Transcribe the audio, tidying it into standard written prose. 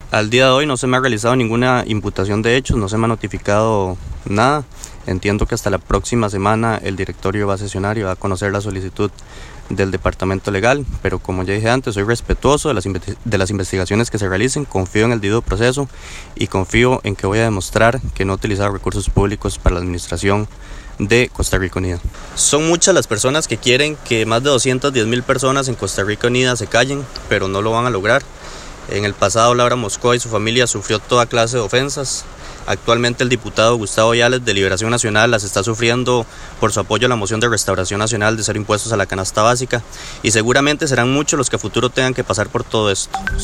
Al día de hoy no se me ha realizado ninguna imputación de hechos, no se me ha notificado nada. Entiendo que hasta la próxima semana el directorio va a sesionar y va a conocer la solicitud del departamento legal, pero como ya dije antes, soy respetuoso de las investigaciones que se realicen, confío en el debido proceso y confío en que voy a demostrar que no he utilizado recursos públicos para la administración de Costa Rica Unida. Son muchas las personas que quieren que más de 210,000 personas en Costa Rica Unida se callen, pero no lo van a lograr. En el pasado, Laura Moscoa y su familia sufrió toda clase de ofensas. Actualmente el diputado Gustavo Yales de Liberación Nacional las está sufriendo por su apoyo a la moción de Restauración Nacional de cero impuestos a la canasta básica, y seguramente serán muchos los que a futuro tengan que pasar por todo esto.